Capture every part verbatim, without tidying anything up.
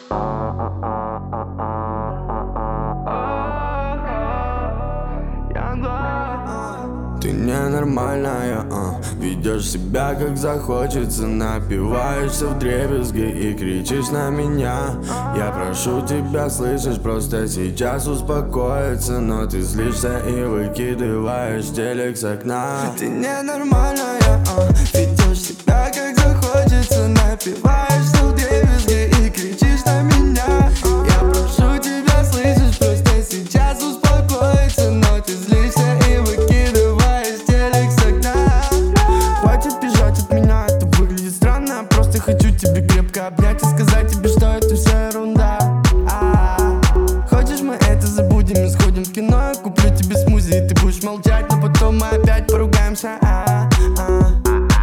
Ты ненормальная, а ведешь себя как захочется. Напиваешься вдребезги и кричишь на меня. Я прошу тебя, слышишь, просто сейчас успокоиться. Но ты злишься и выкидываешь телек с окна. Ты ненормальная, а ведешь себя как захочется. Напиваешься вдребезги и кричишь на меня. Я прошу тебя, слышишь, просто сейчас успокоиться. Но ты злишься и выкидываешь телек с окна. Хватит бежать от меня, это выглядит странно. Просто хочу тебе крепко обнять и сказать тебе, что это все ерунда. А-а-а. Хочешь, мы это забудем и сходим в кино? Я куплю тебе смузи и ты будешь молчать, но потом мы опять поругаемся. А-а-а.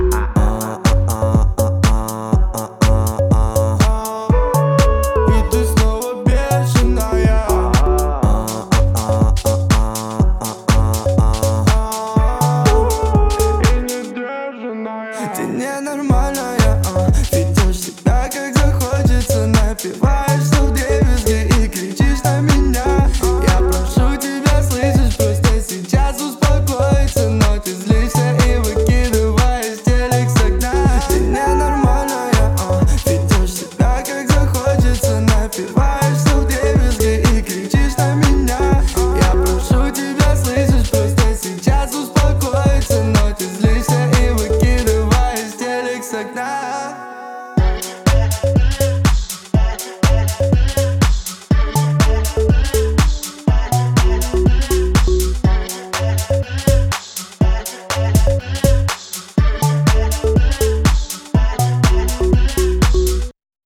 Ты ненормальная, а ведешь себя как захочется. Напиваешься вдребезги и кричишь на меня. Я прошу тебя, слышишь, просто сейчас успокоиться. Но ты злишься и выкидываешь телек с окна. Ты ненормальная, а ведешь себя как захочется. Напиваешься вдребезги и кричишь на меня. Я прошу тебя, слышишь, просто сейчас успокоиться. Но ты злишься и выкидываешь телек с окна. Yeah.